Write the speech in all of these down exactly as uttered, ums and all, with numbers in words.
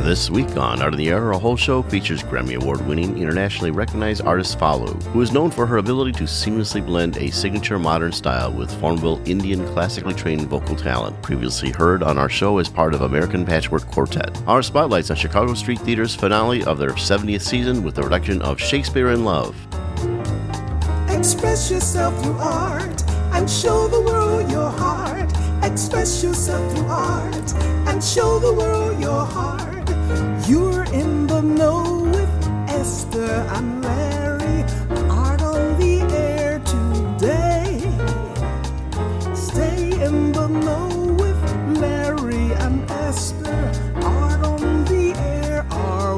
This week on Art on the Air, our whole show features Grammy Award-winning, internationally recognized artist Falu, who is known for her ability to seamlessly blend a signature modern style with formidable Indian classically trained vocal talent, previously heard on our show as part of American Patchwork Quartet. Our spotlight's on Chicago Street Theater's finale of their seventieth season with the production of Shakespeare in Love. Express yourself through art and show the world your heart. Express yourself through art and show the world your heart. You're in the know with Esther and Larry. Art on the air today. Stay in the know with Larry and Esther. Art on the air our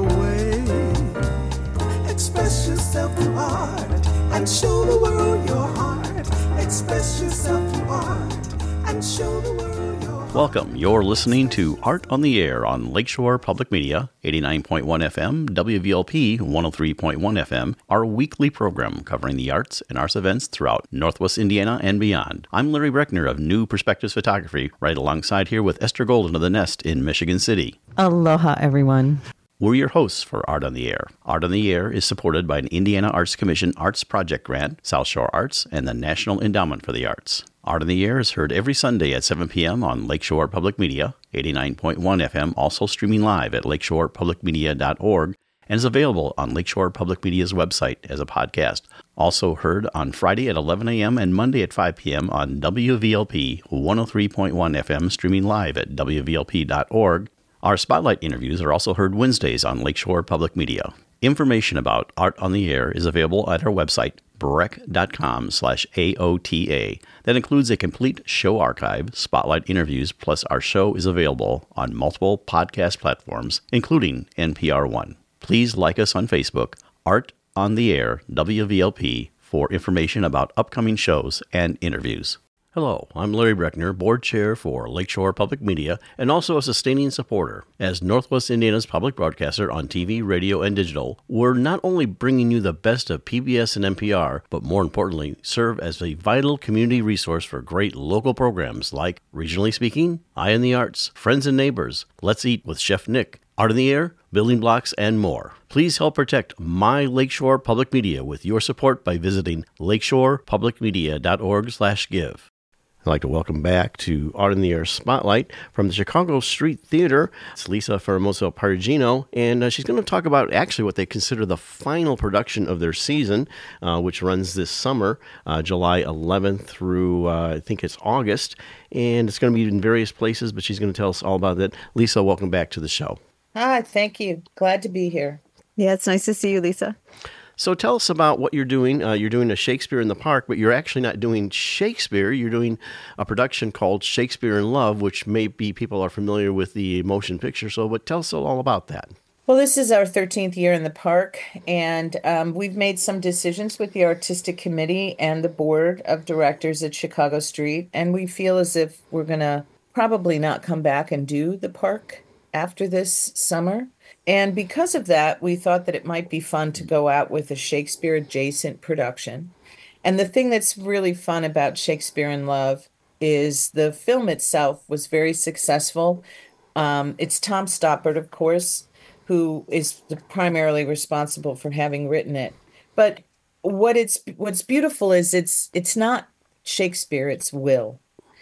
way. Express yourself through art and show the world your heart. Express yourself through art and show the world your heart. Welcome. You're listening to Art on the Air on Lakeshore Public Media, eighty-nine point one F M, W V L P one oh three point one F M, our weekly program covering the arts and arts events throughout Northwest Indiana and beyond. I'm Larry Breckner of New Perspectives Photography, right alongside here with Esther Golden of The Nest in Michigan City. Aloha, everyone. We're your hosts for Art on the Air. Art on the Air is supported by an Indiana Arts Commission Arts Project Grant, South Shore Arts, and the National Endowment for the Arts. Art on the Air is heard every Sunday at seven p.m. on Lakeshore Public Media, eighty-nine point one F M, also streaming live at lakeshore public media dot org, and is available on Lakeshore Public Media's website as a podcast. Also heard on Friday at eleven a.m. and Monday at five p.m. on W V L P one oh three point one F M, streaming live at w v l p dot org. Our Spotlight interviews are also heard Wednesdays on Lakeshore Public Media. Information about Art on the Air is available at our website, breck.com slash AOTA. That includes a complete show archive, spotlight interviews, plus our show is available on multiple podcast platforms, including N P R One. Please like us on Facebook, Art on the Air, W V L P, for information about upcoming shows and interviews. Hello, I'm Larry Breckner, Board Chair for Lakeshore Public Media and also a sustaining supporter. As Northwest Indiana's public broadcaster on T V, radio, and digital, we're not only bringing you the best of P B S and N P R, but more importantly, serve as a vital community resource for great local programs like Regionally Speaking, Eye on the Arts, Friends and Neighbors, Let's Eat with Chef Nick, Art on the Air, Building Blocks, and more. Please help protect my Lakeshore Public Media with your support by visiting lakeshore public media dot org slash give. I'd like to welcome back to Art on the Air Spotlight from the Chicago Street Theater. It's Lisa Fermoso Parigino, and uh, she's going to talk about actually what they consider the final production of their season, uh, which runs this summer, uh, July eleventh through, uh, I think it's August, and it's going to be in various places, but she's going to tell us all about that. Lisa, welcome back to the show. Hi, thank you. Glad to be here. Yeah, it's nice to see you, Lisa. So tell us about what you're doing. Uh, you're doing a Shakespeare in the Park, but you're actually not doing Shakespeare. You're doing a production called Shakespeare in Love, which maybe people are familiar with the motion picture. So but tell us all about that. Well, this is our thirteenth year in the park, and um, we've made some decisions with the artistic committee and the board of directors at Chicago Street, and we feel as if we're going to probably not come back and do the park after this summer. And because of that, we thought that it might be fun to go out with a Shakespeare-adjacent production. And the thing that's really fun about Shakespeare in Love is the film itself was very successful. Um, it's Tom Stoppard, of course, who is primarily responsible for having written it. But what it's what's beautiful is it's it's not Shakespeare, it's Will.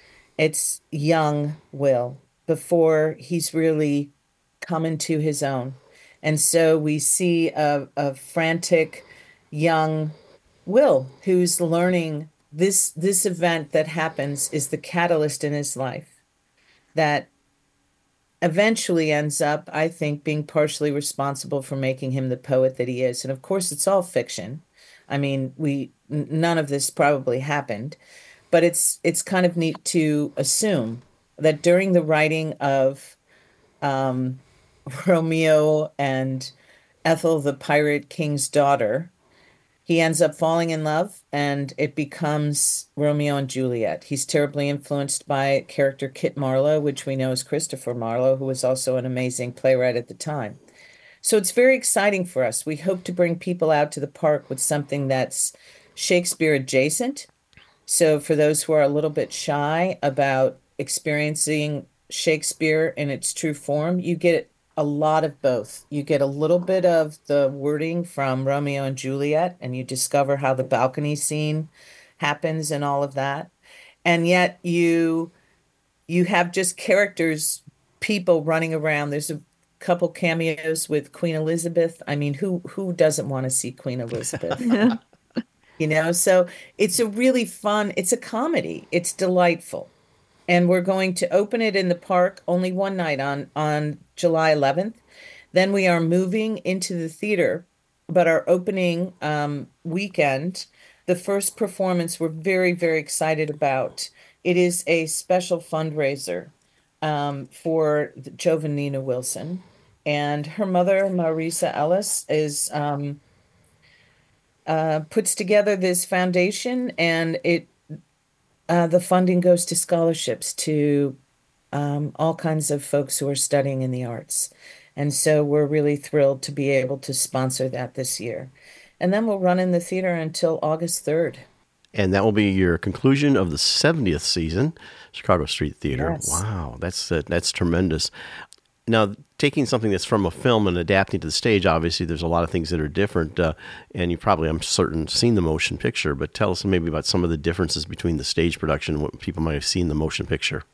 It's young Will before he's really come into his own. And so we see a, a frantic young Will who's learning this this event that happens is the catalyst in his life that eventually ends up, I think, being partially responsible for making him the poet that he is. And of course, it's all fiction. I mean, we n- none of this probably happened, but it's it's kind of neat to assume that during the writing of um, Romeo and Ethel, the Pirate King's daughter, he ends up falling in love, and it becomes Romeo and Juliet. He's terribly influenced by character Kit Marlowe, which we know is Christopher Marlowe, who was also an amazing playwright at the time. So it's very exciting for us. We hope to bring people out to the park with something that's Shakespeare adjacent. So for those who are a little bit shy about experiencing Shakespeare in its true form, you get a lot of both. You get a little bit of the wording from Romeo and Juliet, and you discover how the balcony scene happens and all of that. And yet you you have just characters, people running around. There's a couple cameos with Queen Elizabeth. I mean, who who doesn't want to see Queen Elizabeth? You know, so it's a really fun, it's a comedy. It's delightful. And we're going to open it in the park only one night on on July eleventh. Then we are moving into the theater, but our opening um, weekend, the first performance we're very, very excited about. It is a special fundraiser um, for Jovanina Wilson. And her mother, Marisa Ellis, is um, uh, puts together this foundation, and it uh, the funding goes to scholarships to um, all kinds of folks who are studying in the arts. And so we're really thrilled to be able to sponsor that this year. And then we'll run in the theater until August third. And that will be your conclusion of the seventieth season, Chicago Street Theater. Yes. Wow, that's uh, that's tremendous. Now, taking something that's from a film and adapting to the stage, obviously there's a lot of things that are different, uh, and you probably, I'm certain, seen the motion picture, but tell us maybe about some of the differences between the stage production and what people might have seen in the motion picture.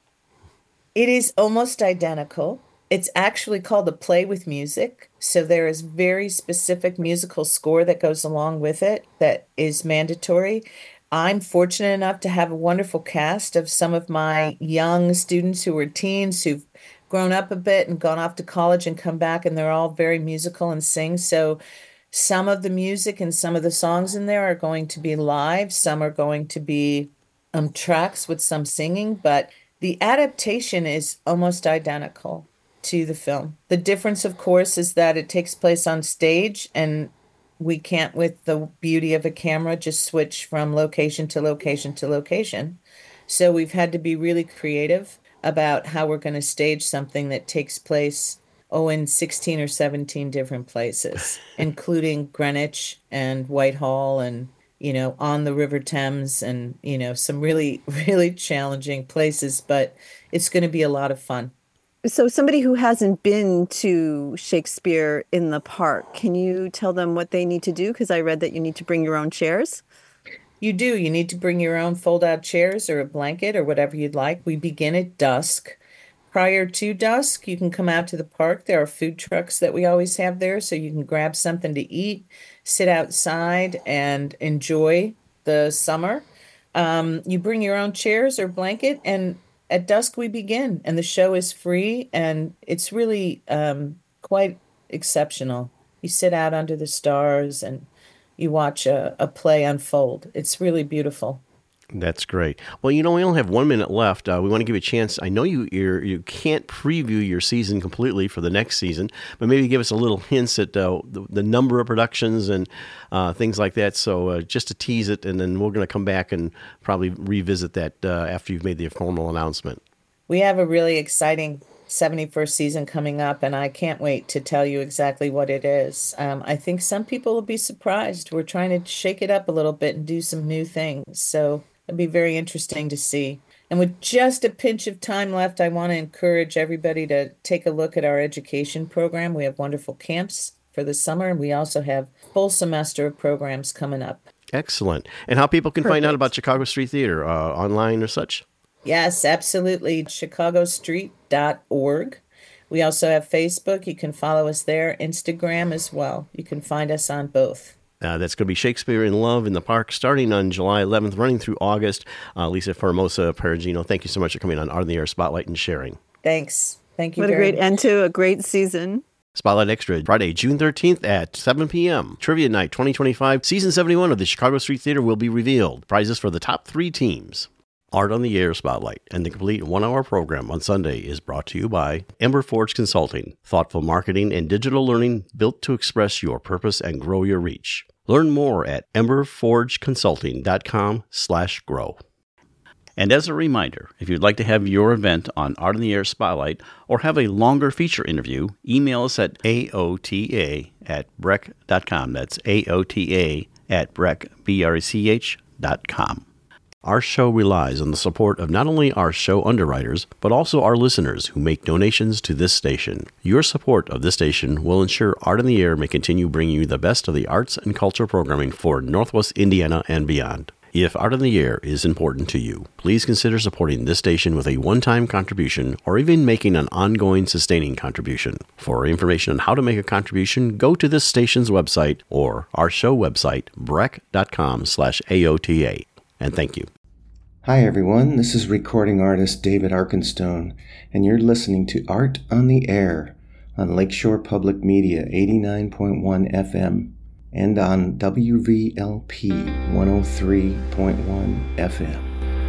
It is almost identical. It's actually called a play with music, so there is very specific musical score that goes along with it that is mandatory. I'm fortunate enough to have a wonderful cast of some of my young students who are teens who've grown up a bit and gone off to college and come back, and they're all very musical and sing. So some of the music and some of the songs in there are going to be live. Some are going to be um, tracks with some singing, but the adaptation is almost identical to the film. The difference, of course, is that it takes place on stage, and we can't, with the beauty of a camera, just switch from location to location to location. So we've had to be really creative about how we're going to stage something that takes place, oh, in sixteen or seventeen different places, including Greenwich and Whitehall and, you know, on the River Thames and, you know, some really, really challenging places, but it's going to be a lot of fun. So somebody who hasn't been to Shakespeare in the Park, can you tell them what they need to do? Because I read that you need to bring your own chairs. You do. You need to bring your own fold-out chairs or a blanket or whatever you'd like. We begin at dusk. Prior to dusk, you can come out to the park. There are food trucks that we always have there, so you can grab something to eat, sit outside, and enjoy the summer. Um, you bring your own chairs or blanket, and at dusk we begin, and the show is free, and it's really um, quite exceptional. You sit out under the stars, and you watch a, a play unfold. It's really beautiful. That's great. Well, you know, we only have one minute left. Uh, we want to give you a chance. I know you you're, you can't preview your season completely for the next season, but maybe give us a little hints at uh, the, the number of productions and uh, things like that. So uh, just to tease it, and then we're going to come back and probably revisit that uh, after you've made the formal announcement. We have a really exciting seventy-first season coming up, and I can't wait to tell you exactly what it is. Um, I think some people will be surprised. We're trying to shake it up a little bit and do some new things. So it'll be very interesting to see. And with just a pinch of time left, I want to encourage everybody to take a look at our education program. We have wonderful camps for the summer, and we also have full semester of programs coming up. Excellent. And how people can find out Perfect. about Chicago Street Theater, uh, online or such? Yes, absolutely. chicago street dot org. We also have Facebook. You can follow us there. Instagram as well. You can find us on both. Uh, that's going to be Shakespeare in Love in the Park starting on July eleventh, running through August. Uh, Lisa Formosa Perugino, thank you so much for coming on Art on the Air Spotlight and sharing. Thanks. Thank you What a very great much. end to a great season. Spotlight Extra, Friday, June thirteenth at seven p.m. Trivia Night twenty twenty-five, Season seventy-one of the Chicago Street Theater will be revealed. Prizes for the top three teams. Art on the Air Spotlight and the complete one-hour program on Sunday is brought to you by Ember Forge Consulting, thoughtful marketing and digital learning built to express your purpose and grow your reach. Learn more at emberforgeconsulting.com slash grow. And as a reminder, if you'd like to have your event on Art on the Air Spotlight or have a longer feature interview, email us at A O T A at brec dot com. That's A O T A at brec, B R E C H dot com. Our show relies on the support of not only our show underwriters, but also our listeners who make donations to this station. Your support of this station will ensure Art on the Air may continue bringing you the best of the arts and culture programming for Northwest Indiana and beyond. If Art on the Air is important to you, please consider supporting this station with a one-time contribution or even making an ongoing sustaining contribution. For information on how to make a contribution, go to this station's website or our show website, brec.com slash AOTA. And thank you. Hi everyone, this is recording artist David Arkenstone, and you're listening to Art on the Air on Lakeshore Public Media eighty-nine point one F M and on W V L P one oh three point one F M.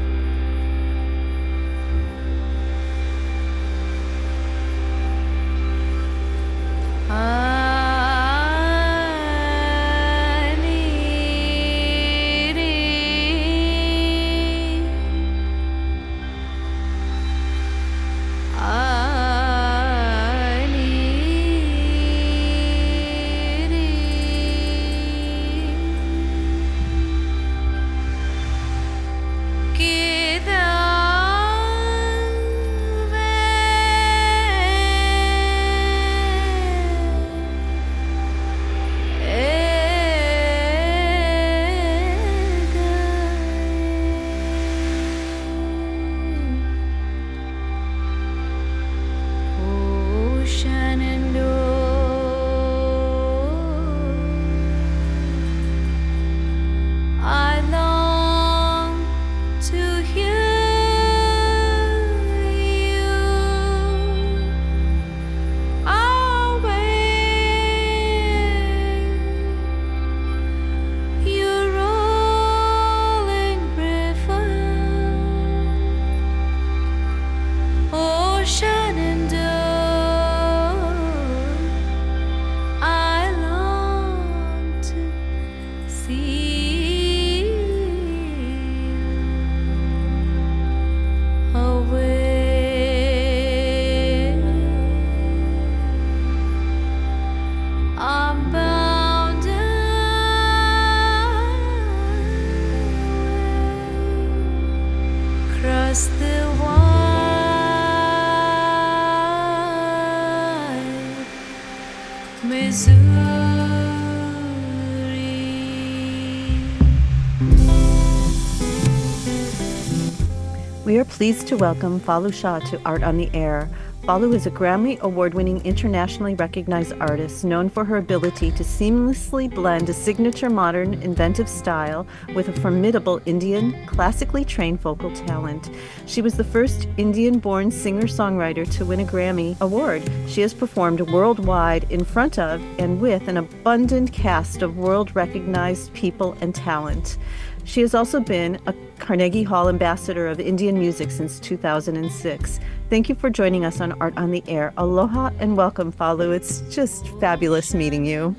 We are pleased to welcome Falu Shah to Art on the Air. Falu is a Grammy Award-winning, internationally recognized artist known for her ability to seamlessly blend a signature modern, inventive style with a formidable Indian, classically trained vocal talent. She was the first Indian-born singer-songwriter to win a Grammy Award. She has performed worldwide in front of and with an abundant cast of world-recognized people and talent. She has also been a Carnegie Hall Ambassador of Indian Music since two thousand six. Thank you for joining us on Art on the Air. Aloha and welcome, Falu. It's just fabulous meeting you.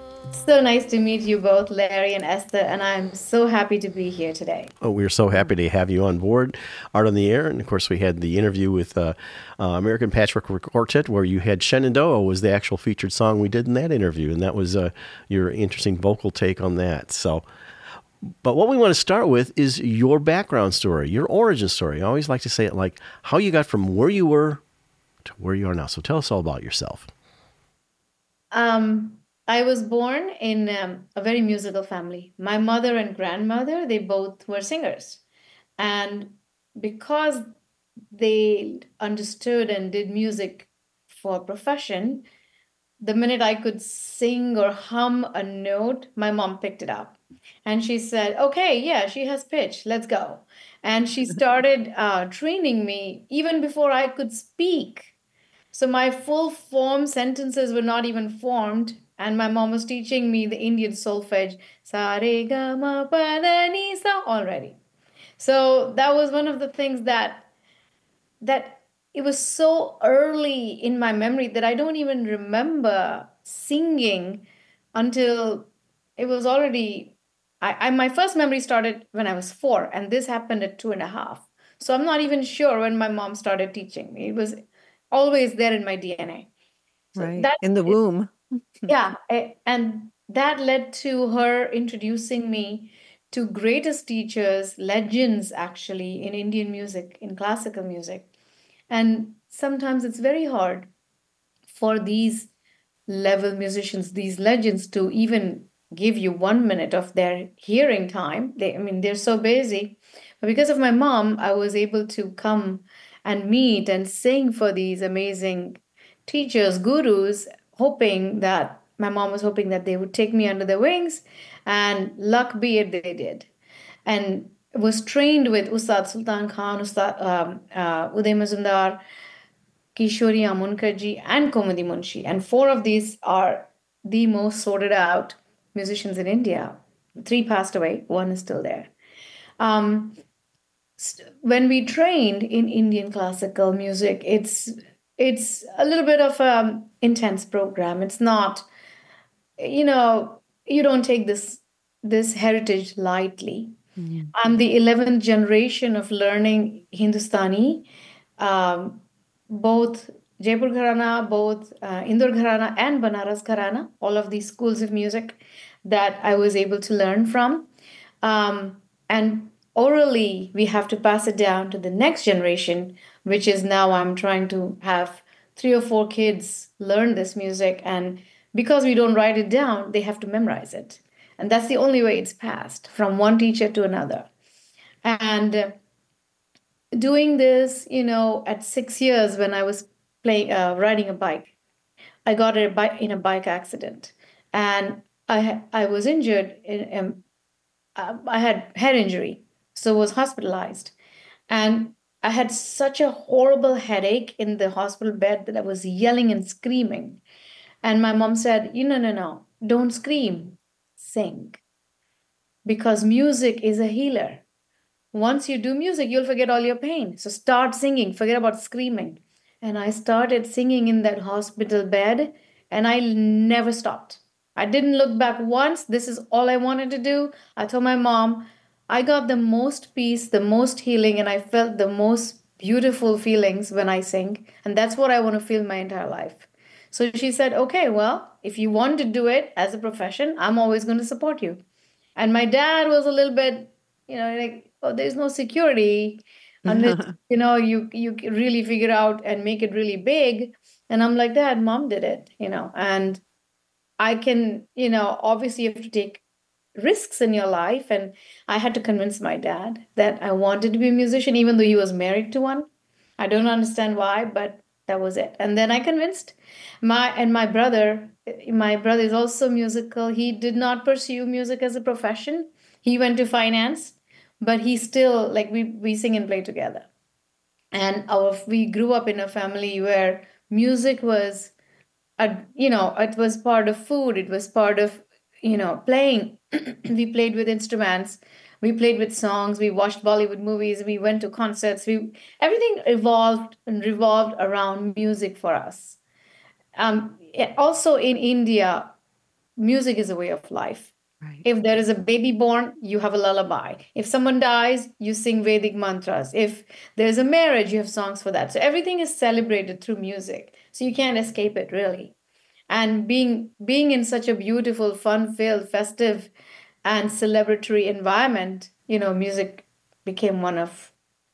So nice to meet you both, Larry and Esther, and I'm so happy to be here today. Oh, we're so happy to have you on board Art on the Air. And of course, we had the interview with uh, uh, American Patchwork Quartet, where you had Shenandoah was the actual featured song we did in that interview. And that was uh, your interesting vocal take on that. So, but what we want to start with is your background story, your origin story. I always like to say it like how you got from where you were to where you are now. So tell us all about yourself. Um, I was born in um, a very musical family. My mother and grandmother, they both were singers. And because they understood and did music for a profession, the minute I could sing or hum a note, my mom picked it up. And she said, okay, yeah, she has pitch. Let's go. And she started uh, training me even before I could speak. So my full form sentences were not even formed. And my mom was teaching me the Indian solfege, sa re ga ma pa da ni sa already. So that was one of the things that that it was so early in my memory that I don't even remember singing until it was already, I, I my first memory started when I was four, and this happened at two and a half. So I'm not even sure when my mom started teaching me. It was always there in my D N A. So right, that, in the womb. yeah, and that led to her introducing me two greatest teachers, legends actually in Indian music, in classical music. And sometimes it's very hard for these level musicians, these legends, to even give you one minute of their hearing time. They, I mean, they're so busy. But because of my mom, I was able to come and meet and sing for these amazing teachers, gurus, hoping that my mom was hoping that they would take me under their wings. And luck be it, they did. And was trained with Ustad Sultan Khan, Ustad um, uh, Uday Mazumdar, Kishori Amonkarji, and Komadi Munshi. And four of these are the most sorted out musicians in India. Three passed away, one is still there. Um, when we trained in Indian classical music, it's it's a little bit of an intense program. It's not, you know, you don't take this this heritage lightly. Mm-hmm. I'm the eleventh generation of learning Hindustani. Um, both Jaipur Gharana, both uh, Indore Gharana and Banaras Gharana, all of these schools of music that I was able to learn from. Um, and orally, we have to pass it down to the next generation, which is now I'm trying to have three or four kids learn this music. And because we don't write it down, they have to memorize it. And that's the only way it's passed from one teacher to another. And uh, doing this, you know, at six years when I was playing, uh, riding a bike, I got a bike in a bike accident, and I I was injured. In, in, uh, I had head injury, so was hospitalized, and I had such a horrible headache in the hospital bed that I was yelling and screaming. And my mom said, "You no no no, don't scream, sing, because music is a healer. Once you do music, you'll forget all your pain. So start singing, forget about screaming." And I started singing in that hospital bed, and I never stopped. I didn't look back once. This is all I wanted to do. I told my mom, I got the most peace, the most healing, and I felt the most beautiful feelings when I sing. And that's what I want to feel my entire life. So she said, okay, well, if you want to do it as a profession, I'm always going to support you. And my dad was a little bit, you know, like, oh, there's no security unless, you know, you you really figure out and make it really big. And I'm like, Dad, Mom did it, you know, and I can, you know, obviously you have to take risks in your life. And I had to convince my dad that I wanted to be a musician, even though he was married to one. I don't understand why, but that was it. And then I convinced my, and my brother, my brother is also musical. He did not pursue music as a profession. He went to finance, but he still, like, we, we sing and play together. And our, we grew up in a family where music was, a, you know, it was part of food. It was part of, you know, playing. We played with instruments. We played with songs. We watched Bollywood movies. We went to concerts. We everything evolved and revolved around music for us. Um, also in India, music is a way of life. Right. If there is a baby born, you have a lullaby. If someone dies, you sing Vedic mantras. If there's a marriage, you have songs for that. So everything is celebrated through music. So you can't escape it, really. And being being in such a beautiful, fun-filled, festive, and celebratory environment, you know, music became one of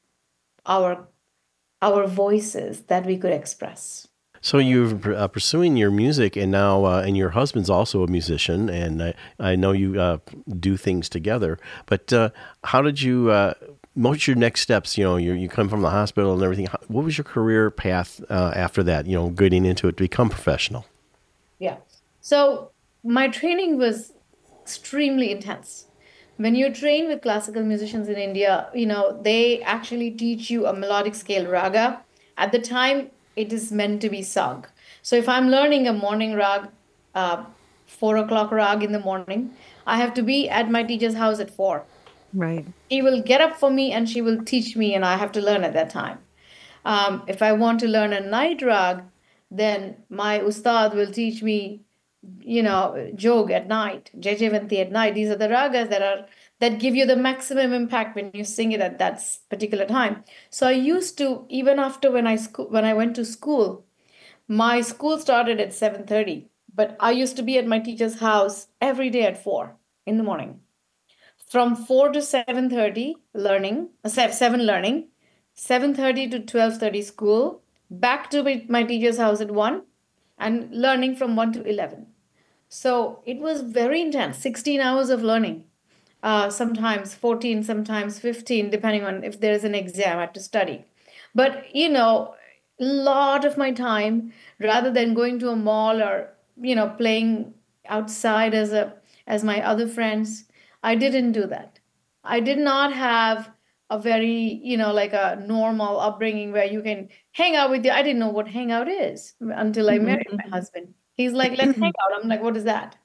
our our voices that we could express. So you're uh, pursuing your music, and now, uh, and your husband's also a musician, and I, I know you uh, do things together. But uh, how did you? Uh, what's your next steps? You know, you you come from the hospital and everything. How, what was your career path uh, after that? You know, getting into it to become professional. Yeah. So my training was extremely intense. When you train with classical musicians in India, you know, they actually teach you a melodic scale raga. At the time, it is meant to be sung. So if I'm learning a morning rag, uh, four o'clock rag in the morning, I have to be at my teacher's house at four. Right. She will get up for me and she will teach me, and I have to learn at that time. Um, if I want to learn a night rag, then my ustad will teach me, you know, jog at night, Jaijavanti at night. These are the ragas that are that give you the maximum impact when you sing it at that particular time. So I used to, even after when I sco- when I went to school, my school started at seven thirty, but I used to be at my teacher's house every day at four in the morning. from four to seven thirty learning, uh, se- seven learning, seven thirty to twelve thirty school, back to my my teacher's house at one, and learning from one to eleven. So it was very intense, sixteen hours of learning, uh, sometimes fourteen, sometimes fifteen, depending on if there's an exam I have to study. But, you know, a lot of my time, rather than going to a mall or, you know, playing outside as a as my other friends, I didn't do that. I did not have a very, you know, like a normal upbringing where you can hang out with you. I didn't know what hangout is until I married my husband. He's like, let's hang out. I'm like, what is that?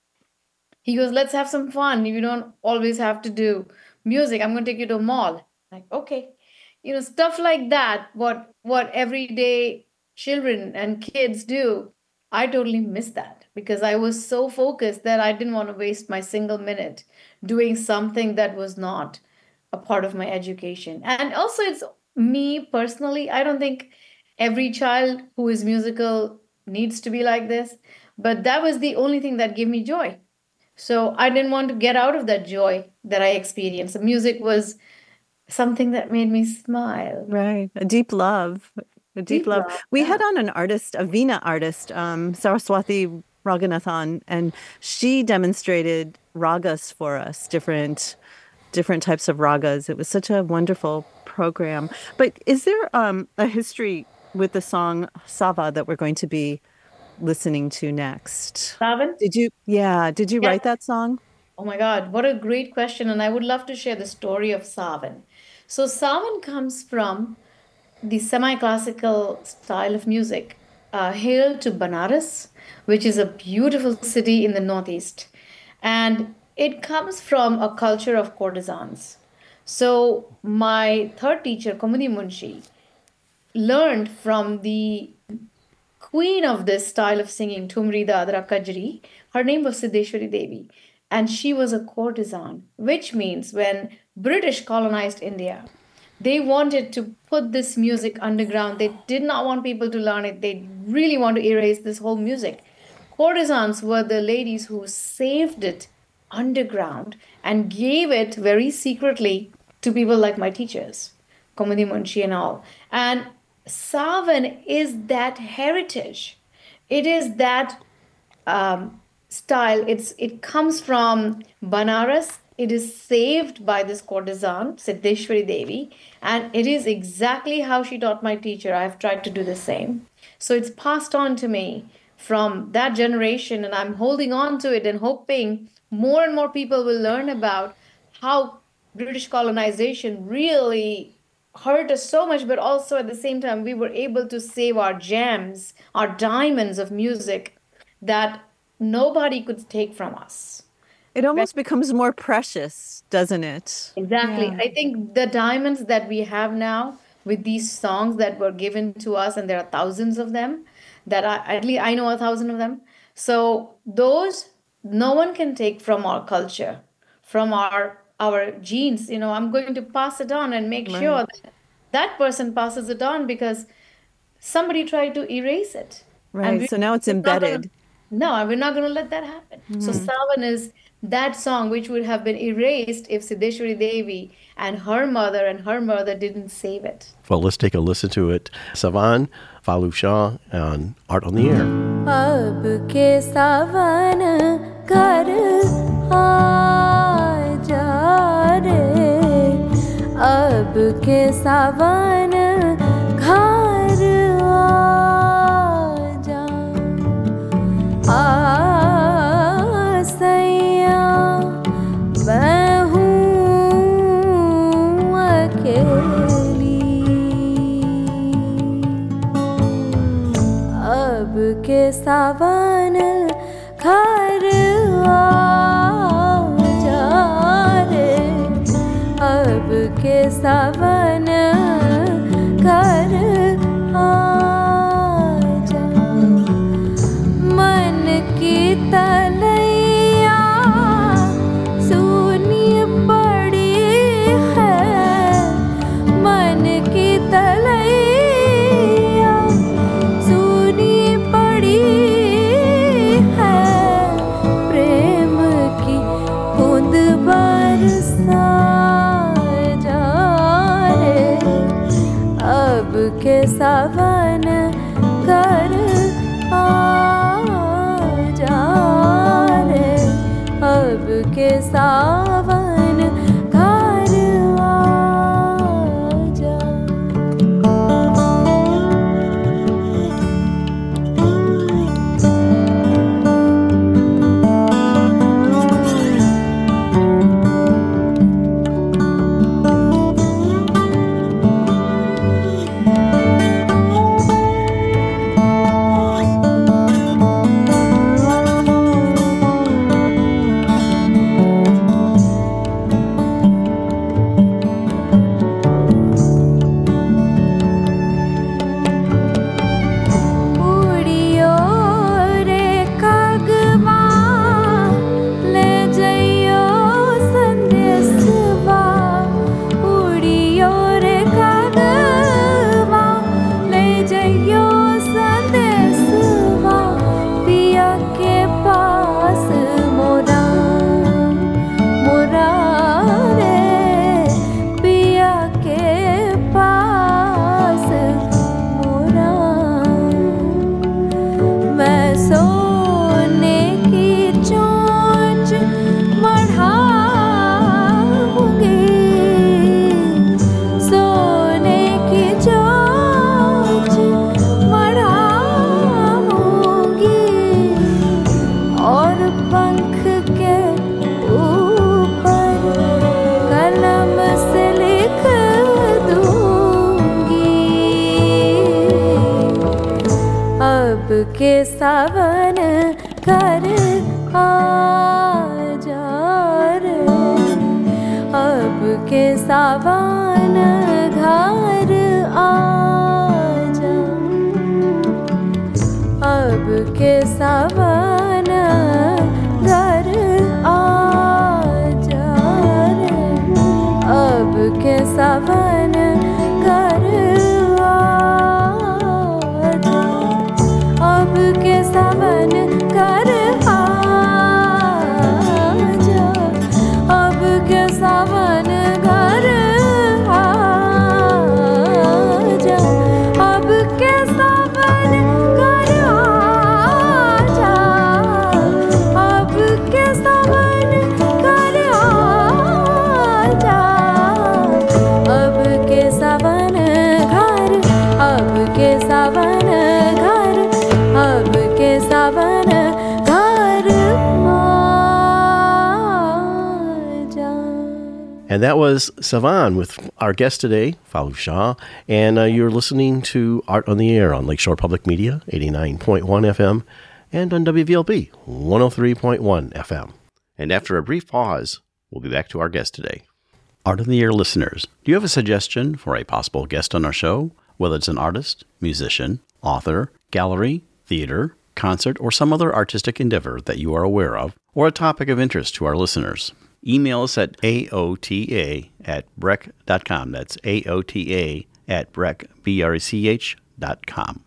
He goes, let's have some fun. You don't always have to do music. I'm going to take you to a mall. Like, okay. You know, stuff like that, what what everyday children and kids do, I totally missed that because I was so focused that I didn't want to waste my single minute doing something that was not a part of my education. And also, it's me personally, I don't think every child who is musical needs to be like this, but that was the only thing that gave me joy. So I didn't want to get out of that joy that I experienced. The music was something that made me smile. Right. A deep love. A deep, Deep love. love, We yeah. had on an artist, a Veena artist, um, Saraswati Raghunathan, and she demonstrated ragas for us, different different types of ragas. It was such a wonderful program. But is there um, a history with the song Sava that we're going to be listening to next? Savan? Did you, yeah, did you Yeah. write that song? Oh my God, what a great question. And I would love to share the story of Savan. So, Savan comes from the semi classical style of music, uh, hail to Banaras, which is a beautiful city in the Northeast. And it comes from a culture of courtesans. So, my third teacher, Kumudi Munshi, learned from the queen of this style of singing, Tumri Dadra Kajri. Her name was Siddheshwari Devi, and she was a courtesan, which means when British colonized India, they wanted to put this music underground. They did not want people to learn it. They really want to erase this whole music. Courtesans were the ladies who saved it underground and gave it very secretly to people like my teachers, Kumudi Munshi and all. And Savan is that heritage. It is that um, style. It's it comes from Banaras. It is saved by this courtesan, Siddheshwari Devi, and it is exactly how she taught my teacher. I've tried to do the same. So it's passed on to me from that generation, and I'm holding on to it and hoping more and more people will learn about how British colonization really hurt us so much, but also at the same time, we were able to save our gems, our diamonds of music that nobody could take from us. It almost becomes more precious, doesn't it? Exactly. Yeah. I think the diamonds that we have now with these songs that were given to us, and there are thousands of them, that I, at least I know a thousand of them. So those no one can take from our culture, from our our genes. You know, I'm going to pass it on and make sure Right. that that person passes it on because somebody tried to erase it. And Right. we- So now it's we're not gonna- embedded. no, we're not going to let that happen. So Savan is that song which would have been erased if Siddheshwari Devi and her mother and her mother didn't save it. Well, let's take a listen to it. Savan, Falu Shah on Art on the Air. अब के सावन घर आ जा रे, अब के सावन घर आ जा, आ सैया मैं हूँ अकेली, अब के सावन घर आ जा रे, अब के सावन घर आ जा, मन की तलैया सुनी पड़ी है, मन की तलैया सुनी पड़ी है, प्रेम की बूंद बरस सावन घर आ जा रे अब के सावन घर आ जा उड़ियो रे कागवा ले जइयो संदेशवा उड़ियो रे कागवा ले जइयो संदेशवा पिया के पास मोरा मोरा रे पिया के पास मोरा मैं सोने की चोंच मढ़ाऊंगी सोने की चोंच मढ़ाऊंगी और पंख के ऊपर कलम से लिख दूंगी अब के सावन घर आ जा रे अब के सावन घर आ जा अब के सावन घर आ जा रे अब के सावन घर आ जा अब के सावन घर आ जा अब के सावन घर आ जा अब के सावन घर आ जा अब के सावन घर आ जा अब के सावन घर अब के सावन घर अब के सावन घर आ जा And that was Savan with our guest today, Falu Shah. And uh, you're listening to Art on the Air on Lakeshore Public Media, eighty-nine point one F M, and on W V L P, one oh three point one F M. And after a brief pause, we'll be back to our guest today. Art on the Air listeners, do you have a suggestion for a possible guest on our show? Whether it's an artist, musician, author, gallery, theater, concert, or some other artistic endeavor that you are aware of, or a topic of interest to our listeners. Email us at A O T A at brec dot com. That's A O T A at brec, B R E C H dot com.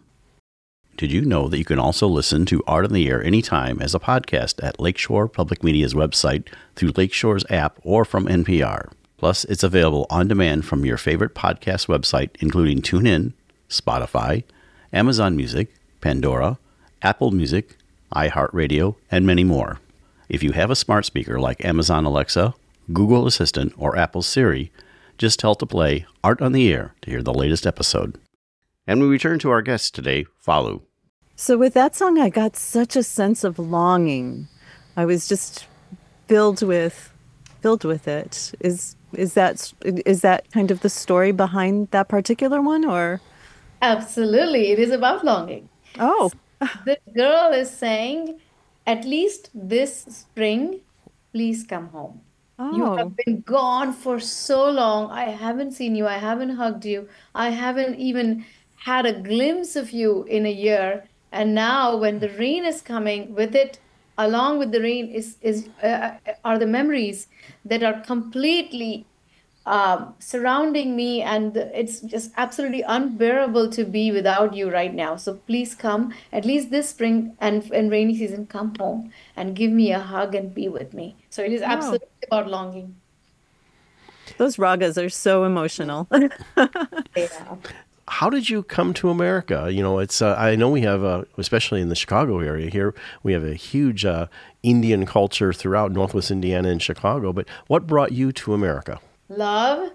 Did you know that you can also listen to Art on the Air anytime as a podcast at Lakeshore Public Media's website, through Lakeshore's app, or from N P R? Plus, it's available on demand from your favorite podcast website, including TuneIn, Spotify, Amazon Music, Pandora, Apple Music, iHeartRadio, and many more. If you have a smart speaker like Amazon Alexa, Google Assistant, or Apple Siri, just tell to play Art on the Air to hear the latest episode. And we return to our guest today, Falu. So with that song, I got such a sense of longing. I was just filled with, filled with it. Is is that is that kind of the story behind that particular one, or? Absolutely, it is about longing. Oh, The girl is saying, at least this spring, please come home. You oh, have been gone for so long. I haven't seen you. I haven't hugged you. I haven't even had a glimpse of you in a year. And now, when the rain is coming, with it, along with the rain, is is uh, are the memories that are completely um, surrounding me, and it's just absolutely unbearable to be without you right now. So please come, at least this spring and and rainy season, come home and give me a hug and be with me. So it is wow. absolutely about longing. Those ragas are so emotional. Yeah. how did you come to America? You know, it's uh, I know we have, uh, especially in the Chicago area here, we have a huge uh, Indian culture throughout Northwest Indiana and Chicago. But what brought you to America? Love.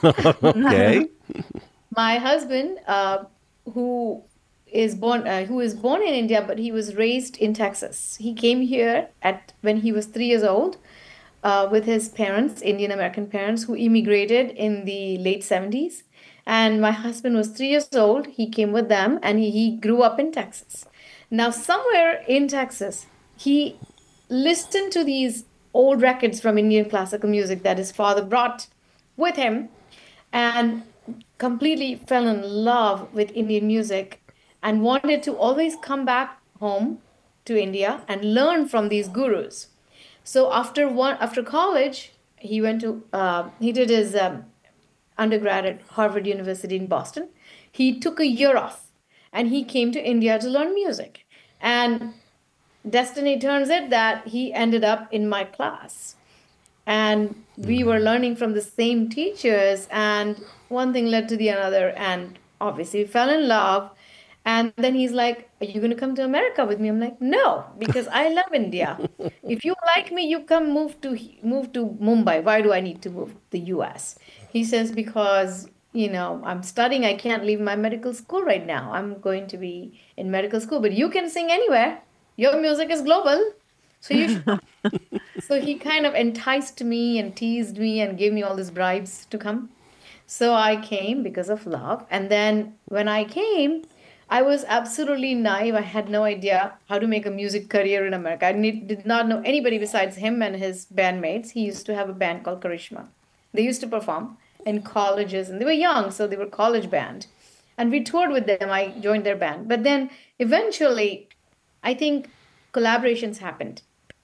Okay. My husband, uh, who is born uh, who is born in India, but he was raised in Texas. He came here at when he was three years old uh, with his parents, Indian American parents, who immigrated in the late seventies. And my husband was three years old. He came with them, and he, he grew up in Texas. Now, somewhere in Texas, he listened to these old records from Indian classical music that his father brought with him, and completely fell in love with Indian music and wanted to always come back home to India and learn from these gurus. So after one after college, he went to uh, he did his um, undergrad at Harvard University in Boston. He took a year off and he came to India to learn music. And destiny turns it that he ended up in my class. And we were learning from the same teachers, and one thing led to the other, and obviously we fell in love. And then he's like, "Are you going to come to America with me?" I'm like, "No, because I love India. If you like me, you come move to move to Mumbai. Why do I need to move to the U S?" He says, "Because, you know, I'm studying. I can't leave my medical school right now. I'm going to be in medical school, but you can sing anywhere. Your music is global. So you should." So he kind of enticed me and teased me and gave me all these bribes to come. So I came because of love. And then when I came, I was absolutely naive. I had no idea how to make a music career in America. I need, did not know anybody besides him and his bandmates. He used to have a band called Karishma. They used to perform in colleges, and they were young, so they were college band. And we toured with them. I joined their band. But then eventually, I think collaborations happened.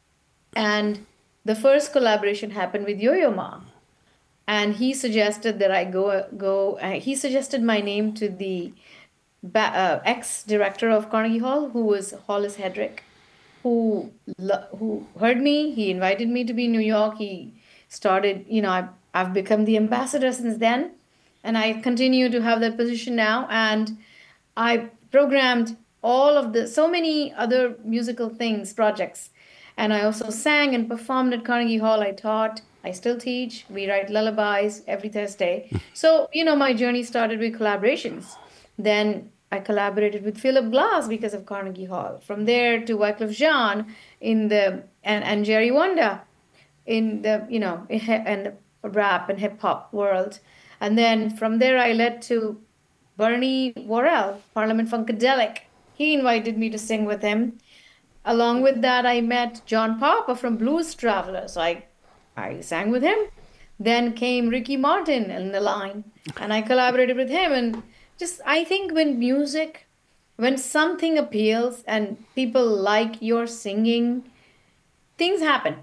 And the first collaboration happened with Yo-Yo Ma. And he suggested that I go, go. Uh, he suggested my name to the ba- uh, ex-director of Carnegie Hall, who was Hollis Hedrick, who, lo- who heard me. He invited me to be in New York. He started, you know, I've, I've become the ambassador since then. And I continue to have that position now. And I programmed all of the, so many other musical things, projects. And I also sang and performed at Carnegie Hall. I taught, I still teach. We write lullabies every Thursday. So, you know, my journey started with collaborations. Then I collaborated with Philip Glass because of Carnegie Hall. From there to Wyclef Jean in the, and, and Jerry Wanda in the, you know, in the rap and hip hop world. And then from there I led to Bernie Worrell, Parliament Funkadelic. He invited me to sing with him. Along with that, I met John Papa from Blues Travelers. I, I sang with him. Then came Ricky Martin in the line, and I collaborated with him. And just, I think when music, when something appeals and people like your singing, things happen.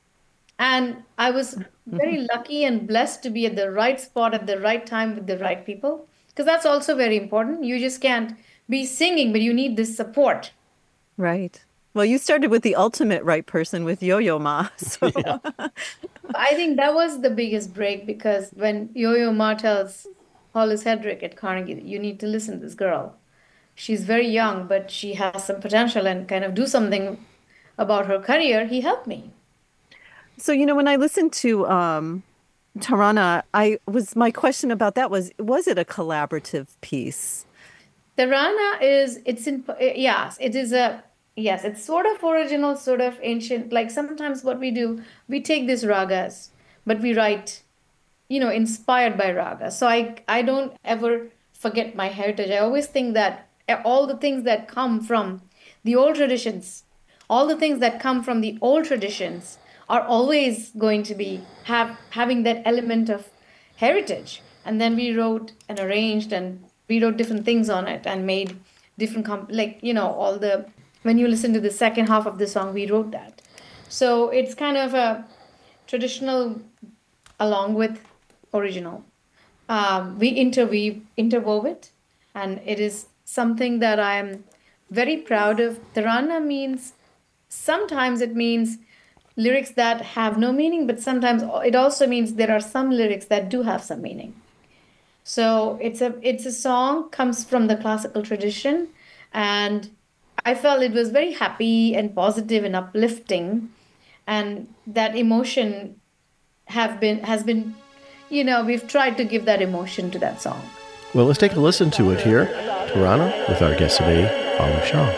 And I was very lucky and blessed to be at the right spot at the right time with the right people, because that's also very important. You just can't be singing, but you need this support. Right. Well, you started with the ultimate right person with Yo-Yo Ma. So. Yeah. I think that was the biggest break, because when Yo-Yo Ma tells Hollis Hedrick at Carnegie, you need to listen to this girl. She's very young, but she has some potential, and kind of do something about her career, he helped me. So, you know, when I listened to um, Tarana, I was my question about that was, was it a collaborative piece? Tarana is, it's in, yes, it is a, yes, it's sort of original, sort of ancient. Like sometimes what we do, we take these ragas, but we write, you know, inspired by ragas. So I, I don't ever forget my heritage. I always think that all the things that come from the old traditions, all the things that come from the old traditions are always going to be have having that element of heritage. And then we wrote and arranged and we wrote different things on it and made different, comp- like, you know, all the, when you listen to the second half of the song, we wrote that. So it's kind of a traditional along with original. Um, we interweave, interwove it, and it is something that I'm very proud of. Tarana means, sometimes it means lyrics that have no meaning, but sometimes it also means there are some lyrics that do have some meaning. So it's a it's a song comes from the classical tradition, and I felt it was very happy and positive and uplifting, and that emotion have been has been, you know, we've tried to give that emotion to that song. Well, let's take a listen to it here. Tarana with our guest today, Falu Shah.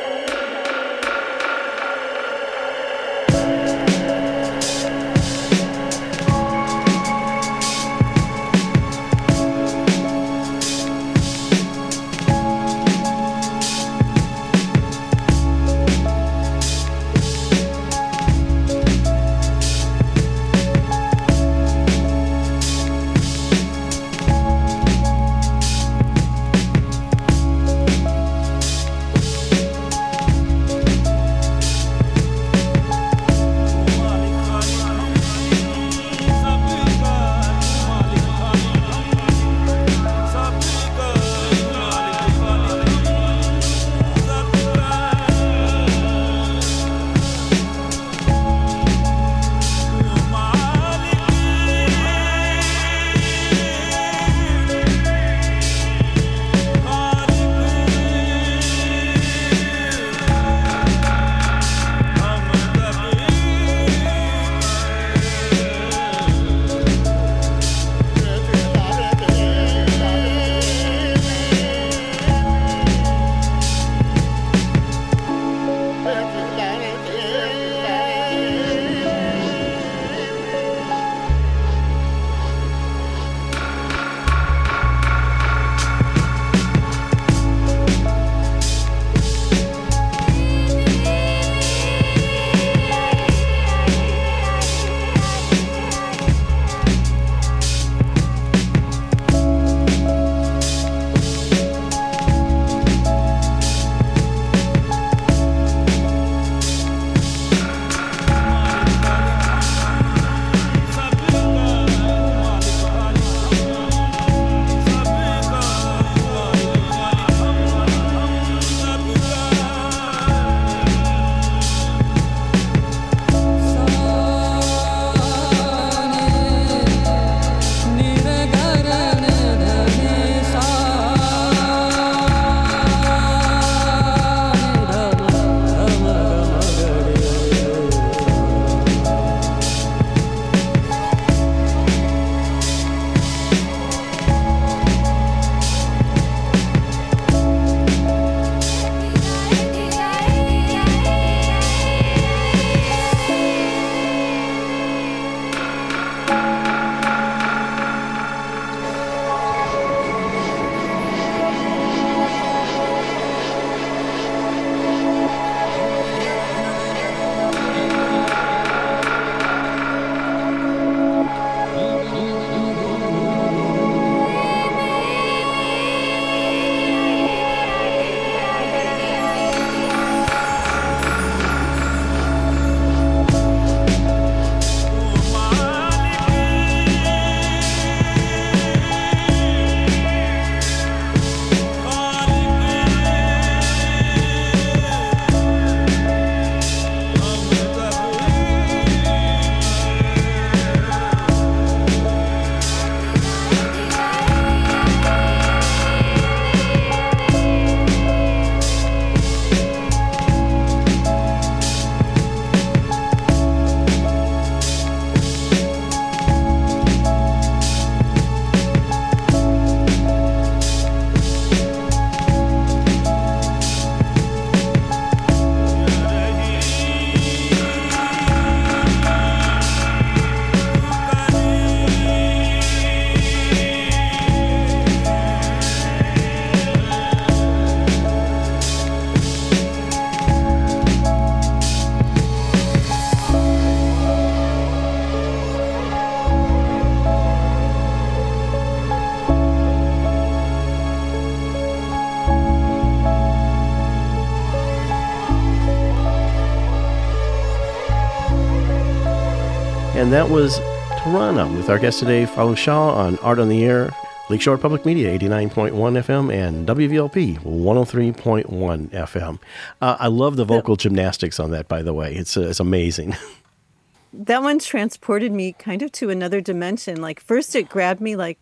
And that was Tarana with our guest today, Falu Shah, on Art on the Air, Lakeshore Public Media, eighty-nine point one F M, and W V L P, one oh three point one F M. Uh, I love the vocal gymnastics on that, by the way. It's, uh, it's amazing. That one transported me kind of to another dimension. Like, first it grabbed me like,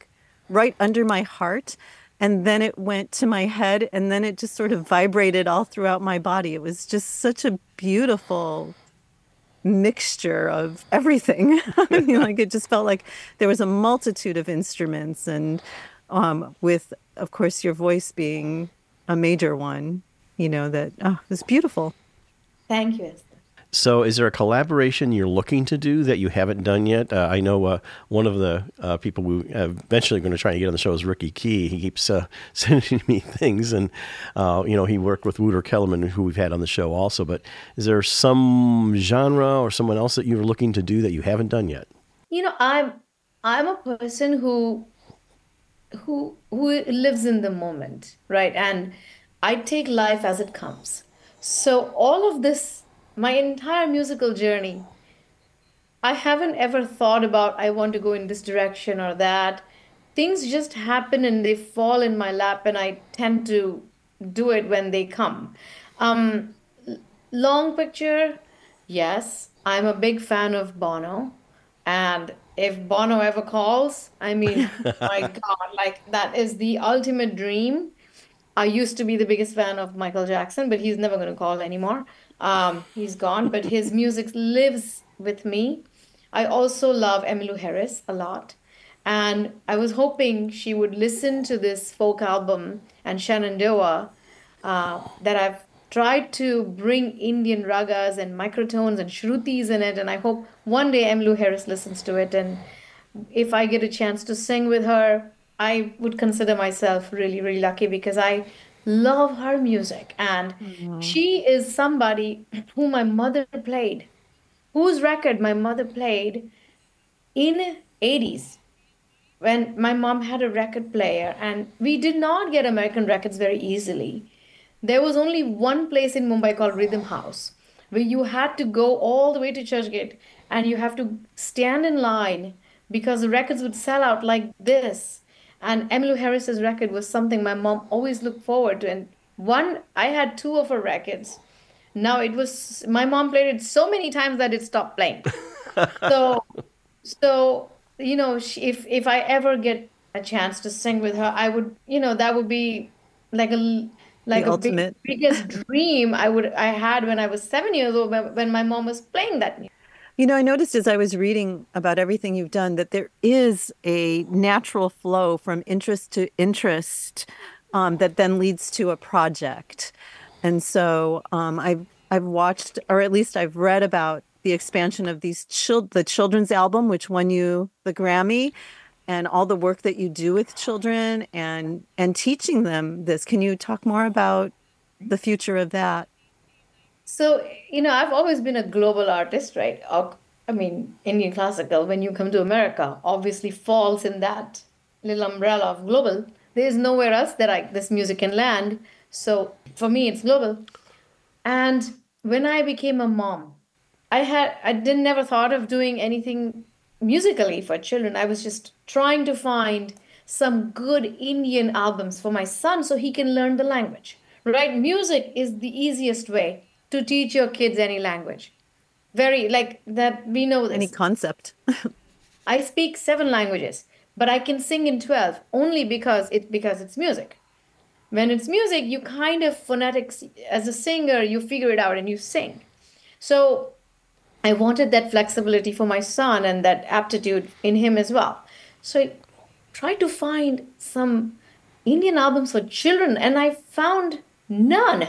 right under my heart. And then it went to my head, and then it just sort of vibrated all throughout my body. It was just such a beautiful mixture of everything. I mean, like it just felt like there was a multitude of instruments, and um, with, of course, your voice being a major one, you know, that oh, it was beautiful. Thank you, Esther. So is there a collaboration you're looking to do that you haven't done yet? Uh, I know uh, one of the uh, people we are eventually going to try and get on the show is Ricky Key. He keeps uh, sending me things, and uh, you know, he worked with Wouter Kellerman, who we've had on the show also. But is there some genre or someone else that you're looking to do that you haven't done yet? You know, I'm I'm a person who who who lives in the moment, right? And I take life as it comes. So all of this, my entire musical journey, I haven't ever thought about I want to go in this direction or that. Things just happen and they fall in my lap, and I tend to do it when they come. Um, l- long picture, yes, I'm a big fan of Bono. And if Bono ever calls, I mean, my God, like that is the ultimate dream. I used to be the biggest fan of Michael Jackson, but he's never going to call anymore. Um, he's gone, but his music lives with me. I also love Emmylou Harris a lot. And I was hoping she would listen to this folk album and Shenandoah uh, that I've tried to bring Indian ragas and microtones and shrutis in it. And I hope one day Emmylou Harris listens to it. And if I get a chance to sing with her, I would consider myself really, really lucky because I love her music. And she is somebody who my mother played, whose record my mother played in eighties when my mom had a record player. And we did not get American records very easily. There was only one place in Mumbai called Rhythm House where you had to go all the way to Churchgate and you have to stand in line because the records would sell out like this. And Emmylou Harris's record was something my mom always looked forward to. And one, I had two of her records. Now it was, my mom played it so many times that it stopped playing. So, so you know, she, if if I ever get a chance to sing with her, I would, you know, that would be like a like The a big, ultimate. biggest dream I would I had when I was seven years old when, when my mom was playing that music. You know, I noticed as I was reading about everything you've done that there is a natural flow from interest to interest um, that then leads to a project. And so um, I've I've watched, or at least I've read about the expansion of these chil- the children's album, which won you the Grammy, and all the work that you do with children and and teaching them this. Can you talk more about the future of that? So, you know, I've always been a global artist, right? Or, I mean, Indian classical, when you come to America, obviously falls in that little umbrella of global. There's nowhere else that I this music can land. So for me, it's global. And when I became a mom, I had I didn't never thought of doing anything musically for children. I was just trying to find some good Indian albums for my son so he can learn the language. Right? Music is the easiest way to teach your kids any language. Very like that we know Any this. concept? I speak seven languages, but I can sing in twelve only because it because it's music. When it's music, you kind of phonetics as a singer, you figure it out and you sing. So I wanted that flexibility for my son and that aptitude in him as well. So I tried to find some Indian albums for children and I found none.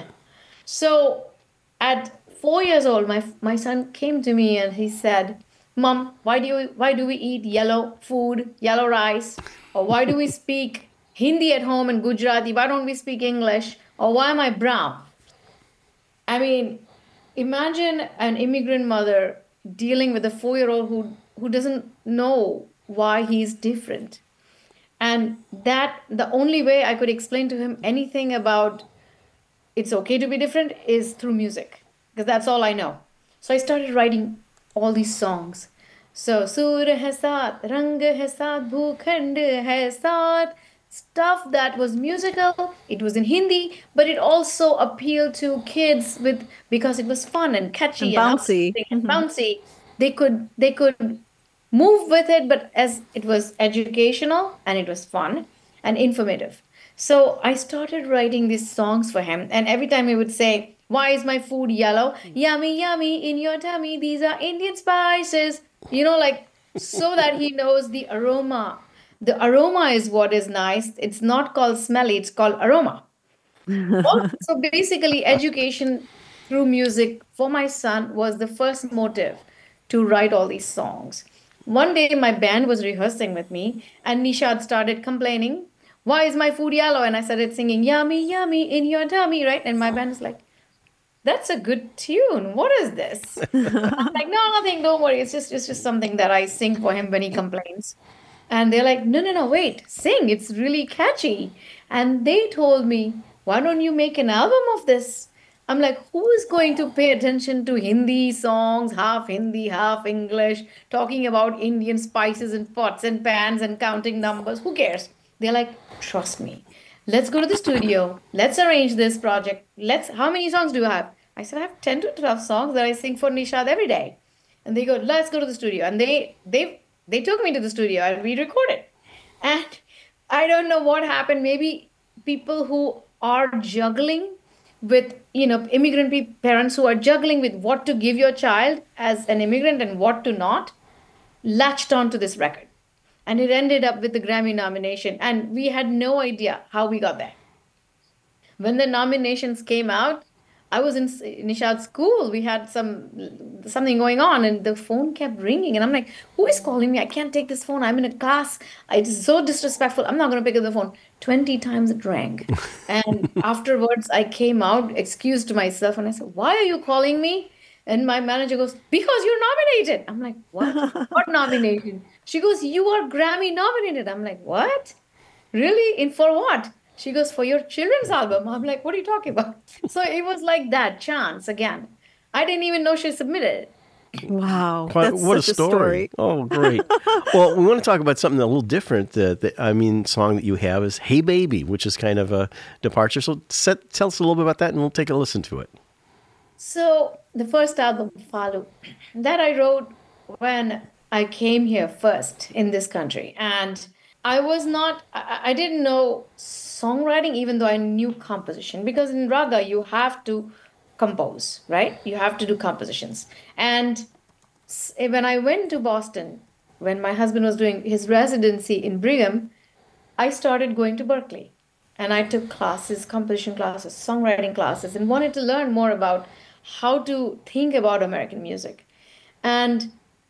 So at four years old, my my son came to me and he said, "Mom, why do you why do we eat yellow food, yellow rice? Or why do we speak Hindi at home and Gujarati? Why don't we speak English? Or why am I brown?" I mean, imagine an immigrant mother dealing with a four-year-old who who doesn't know why he's different. And that the only way I could explain to him anything about it's okay to be different is through music, because that's all I know. So I started writing all these songs. So Sur hai saath, Rang hai saath, Bhukhand hai saath, stuff that was musical. It was in Hindi, but it also appealed to kids with because it was fun and catchy And and bouncy. uplifting and Mhm. bouncy. They could they could move with it, but as it was educational and it was fun and informative. So I started writing these songs for him. And every time he would say, why is my food yellow? Yummy, yummy, in your tummy. These are Indian spices. You know, like, so that he knows the aroma. The aroma is what is nice. It's not called smelly, it's called aroma. So basically, education through music for my son was the first motive to write all these songs. One day, my band was rehearsing with me, and Nishad started complaining, why is my food yellow? And I started singing, yummy, yummy, in your tummy, right? And my band is like, that's a good tune. What is this? I'm like, no, nothing, don't worry. It's just, it's just something that I sing for him when he complains. And they're like, no, no, no, wait, sing. It's really catchy. And they told me, why don't you make an album of this? I'm like, who is going to pay attention to Hindi songs, half Hindi, half English, talking about Indian spices and pots and pans and counting numbers? Who cares? They're like, trust me. Let's go to the studio. Let's arrange this project. Let's. How many songs do you have? I said, I have ten to twelve songs that I sing for Nishad every day. And they go, let's go to the studio. And they they they took me to the studio and we recorded. And I don't know what happened. Maybe people who are juggling with, you know, immigrant pe- parents who are juggling with what to give your child as an immigrant and what to not, latched onto this record. And it ended up with the Grammy nomination. And we had no idea how we got there. When the nominations came out, I was in Nishad's school. We had some something going on and the phone kept ringing. And I'm like, who is calling me? I can't take this phone. I'm in a class. It's so disrespectful. I'm not going to pick up the phone. twenty times it rang. And afterwards, I came out, excused myself. And I said, why are you calling me? And my manager goes, because you're nominated. I'm like, what? What nomination? She goes, you are Grammy nominated. I'm like, what? Really? In for what? She goes, for your children's album. I'm like, what are you talking about? So it was like that, chance again. I didn't even know she submitted it. Wow. Quite- That's what a such story. Oh, great. Well, we want to talk about something a little different. The, the, I mean, song that you have is Hey Baby, which is kind of a departure. So set, tell us a little bit about that and we'll take a listen to it. So the first album, Falu, that I wrote when I came here first in this country. And I was not, I, I didn't know songwriting, even though I knew composition, because in Raga, you have to compose, right? You have to do compositions. And when I went to Boston, when my husband was doing his residency in Brigham, I started going to Berkeley. And I took classes, composition classes, songwriting classes, and wanted to learn more about how to think about American music. And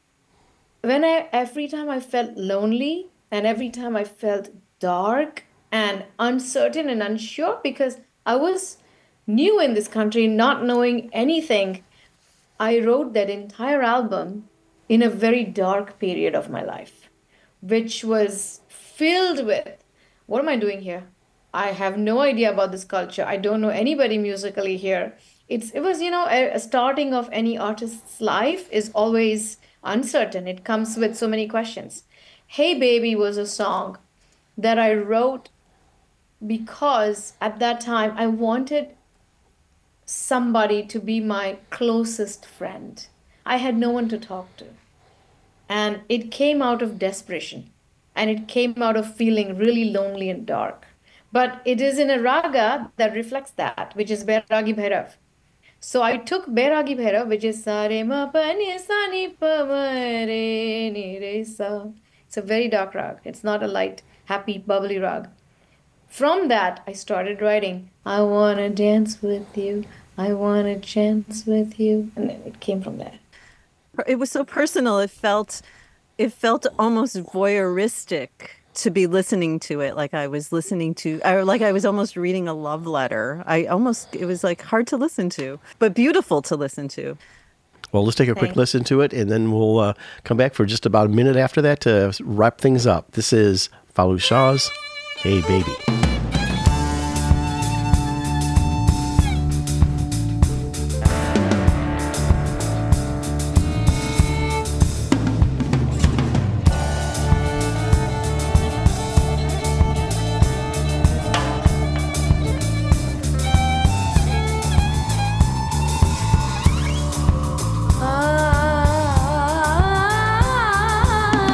when I, every time I felt lonely and every time I felt dark and uncertain and unsure, because I was new in this country, not knowing anything, I wrote that entire album in a very dark period of my life, which was filled with, what am I doing here? I have no idea about this culture. I don't know anybody musically here. It's it was, you know, a, a starting of any artist's life is always uncertain. It comes with so many questions. Hey Baby was a song that I wrote because at that time I wanted somebody to be my closest friend. I had no one to talk to. And it came out of desperation. And it came out of feeling really lonely and dark. But it is in a raga that reflects that, which is Bairagi Bhairav. So I took Bairagi Bhairav, which is sa re ma pa ni sa ni pa ma re ni re sa. It's a very dark rag. It's not a light, happy, bubbly rag. From that, I started writing, I want to dance with you. I want to chance with you. And then it came from there. It was so personal. It felt, it felt almost voyeuristic to be listening to it, like I was listening to, or like I was almost reading a love letter. I almost, it was like hard to listen to, but beautiful to listen to. Well, let's take a quick Thanks. listen to it, and then we'll uh, come back for just about a minute after that to wrap things up. This is Falu Shaw's Hey Baby. ah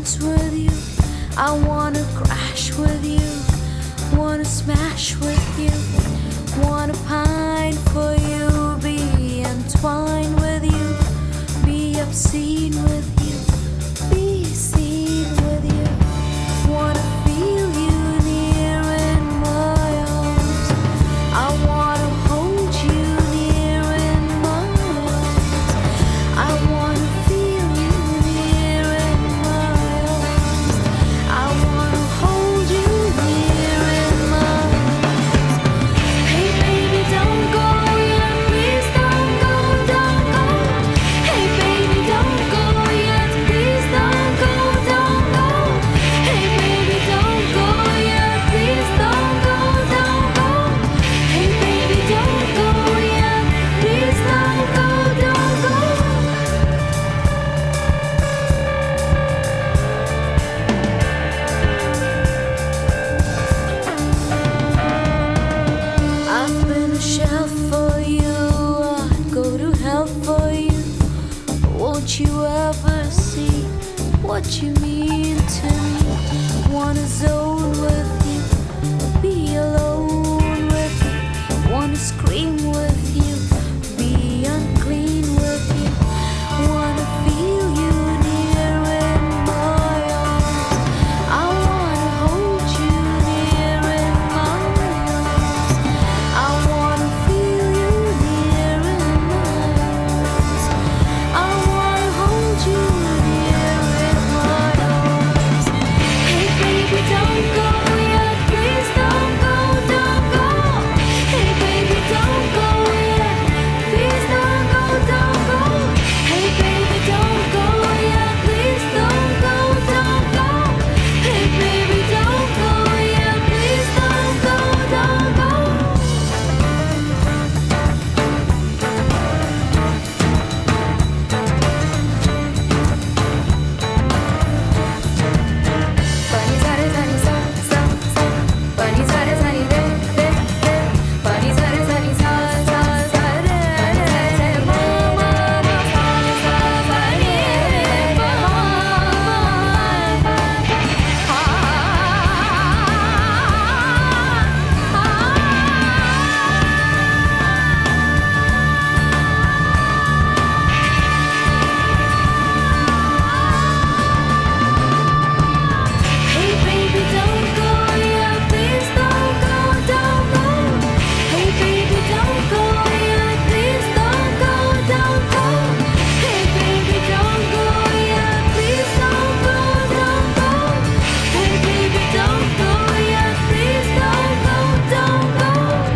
dance with you. I wanna crash with you. Wanna smash with you. Wanna pine for you. Be entwined with you. Be obscene with you. Be seen with you. Wanna feel you near in my arms. I wanna hold you near in my arms. I wanna feel you near in my arms. I wanna hold you near in my arms. Hey baby, don't go yet, please don't go, don't go. Hey baby, don't go yet, please don't go, don't go. Hey baby, don't go yet, please don't go, don't go. Hey baby, don't go yet, please don't go, don't go. I've been a shell for you, I'd go to hell for you. Won't you ever see what you mean to me? Wanna zone with you, be alone with you. Wanna scream with you, be unclean with you. Wanna feel you near in my arms. I wanna hold you near in my arms. I wanna feel you near in my arms. I wanna hold you near in my arms. Hey baby, don't go yet, please don't go, don't go. Hey baby, don't go yet, please don't go, don't go. Hey baby, don't go yet, please don't go, don't go. Hey baby, don't go yet, please don't go, don't go. Bunny sare sare sa sa sa. Bunny sare sare re re re. Bunny sare sare sa sa sa re re re. Ma ma ma sa sa sa re re ma ma. Ha Hey baby, don't go yet, please don't go, don't go. Hey baby, don't go yet, please don't go, don't go. Hey baby, don't go yet, please don't go, don't go. Hey baby, don't go yet, please don't go, don't go.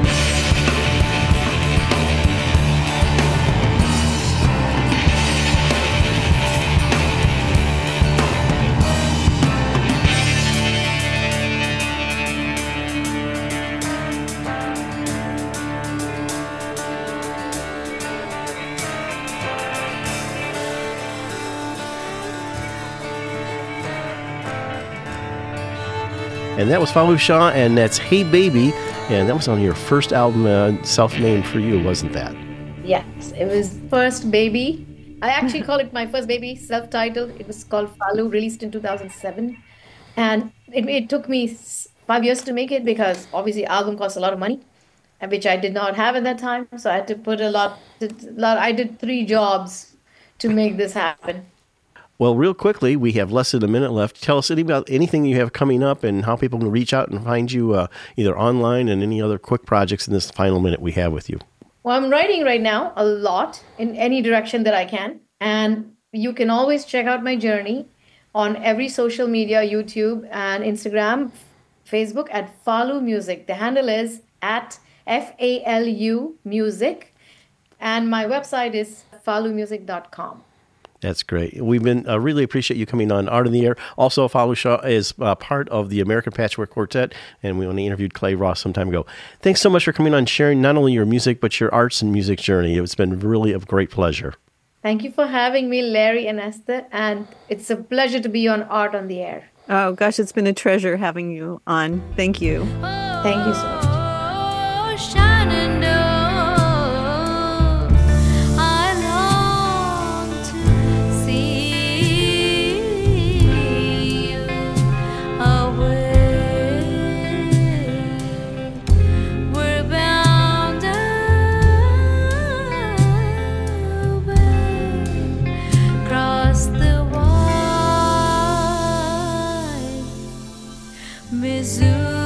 And that was Falu Shah, and that's Hey Baby, and that was on your first album, uh, self-named for you, wasn't that? Yes, it was first baby. I actually call it my first baby, self-titled. It was called Falu, released in two thousand seven. And it, it took me s- five years to make it because obviously album costs a lot of money, and which I did not have at that time. So I had to put a lot, did- lot I did three jobs to make this happen. Well, real quickly, we have less than a minute left. Tell us any about anything you have coming up and how people can reach out and find you uh, either online and any other quick projects in this final minute we have with you. Well, I'm writing right now a lot in any direction that I can. And you can always check out my journey on every social media, YouTube and Instagram, Facebook at Falu Music. The handle is at F A L U Music. And my website is falu music dot com. That's great. We've been uh, really appreciate you coming on Art in the Air. Also, Falu Shah is uh, part of the American Patchwork Quartet, and we only interviewed Clay Ross some time ago. Thanks so much for coming on, sharing not only your music, but your arts and music journey. It's been really a great pleasure. Thank you for having me, Larry and Esther, and it's a pleasure to be on Art on the Air. Oh, gosh, it's been a treasure having you on. Thank you. Thank you so much. Oh, shining door, I long to see. Mizzou.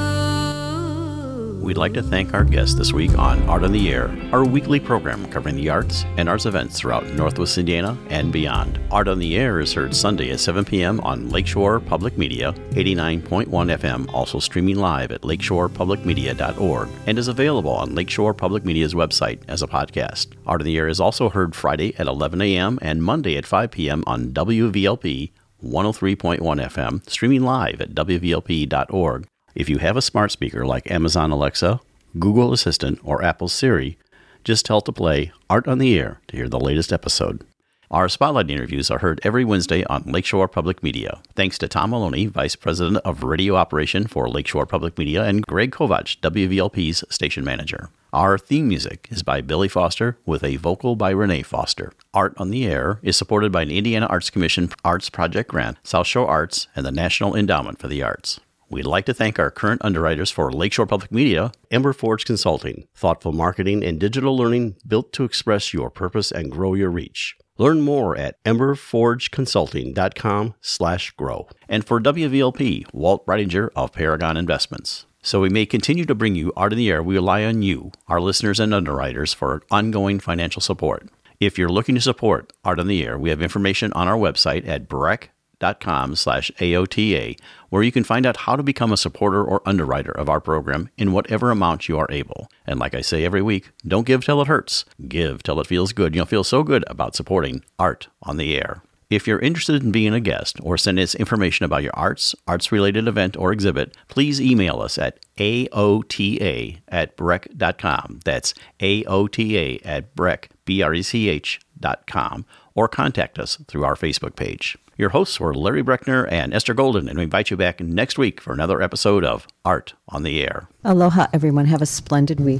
We'd like to thank our guests this week on Art on the Air, our weekly program covering the arts and arts events throughout Northwest Indiana and beyond. Art on the Air is heard Sunday at seven p.m. on Lakeshore Public Media, eighty-nine point one F M, also streaming live at lakeshore public media dot org, and is available on Lakeshore Public Media's website as a podcast. Art on the Air is also heard Friday at eleven a.m. and Monday at five p.m. on W V L P one oh three point one F M, streaming live at w v l p dot org. If you have a smart speaker like Amazon Alexa, Google Assistant, or Apple Siri, just tell to play Art on the Air to hear the latest episode. Our Spotlight interviews are heard every Wednesday on Lakeshore Public Media. Thanks to Tom Maloney, Vice President of Radio Operation for Lakeshore Public Media, and Greg Kovach, W V L P's station manager. Our theme music is by Billy Foster with a vocal by Renee Foster. Art on the Air is supported by an Indiana Arts Commission Arts Project Grant, South Shore Arts, and the National Endowment for the Arts. We'd like to thank our current underwriters for Lakeshore Public Media, Ember Forge Consulting, thoughtful marketing and digital learning built to express your purpose and grow your reach. Learn more at ember forge consulting dot com slash grow. And for W V L P, Walt Breidinger of Paragon Investments. So we may continue to bring you Art in the Air, we rely on you, our listeners and underwriters, for ongoing financial support. If you're looking to support Art in the Air, we have information on our website at breck dot com slash A O T A, where you can find out how to become a supporter or underwriter of our program in whatever amount you are able. And like I say every week, don't give till it hurts. Give till it feels good. You'll feel so good about supporting Art on the Air. If you're interested in being a guest or send us information about your arts, arts-related event, or exhibit, please email us at A O T A at breck dot com. That's A O T A at breck, B R E C H dot com, or contact us through our Facebook page. Your hosts were Larry Breckner and Esther Golden, and we invite you back next week for another episode of Art on the Air. Aloha, everyone. Have a splendid week.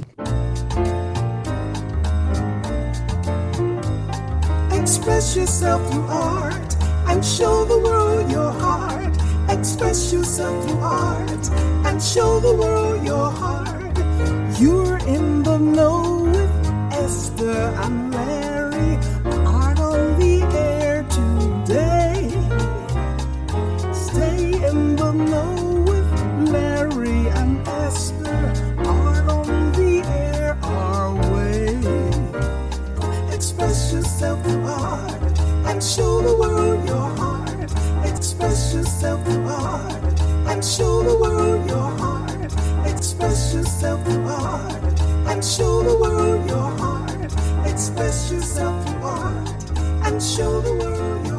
Express yourself through art and show the world your heart. Express yourself through art and show the world your heart. You're in the know with Esther and Larry. Art on the Air today. Stay in the know with Larry and Esther. Art on the Air our way. Express yourself through art and show the world your heart. Express yourself through art and show the world your heart. Express yourself through art and show the world your heart. Express yourself through art and show the world your heart.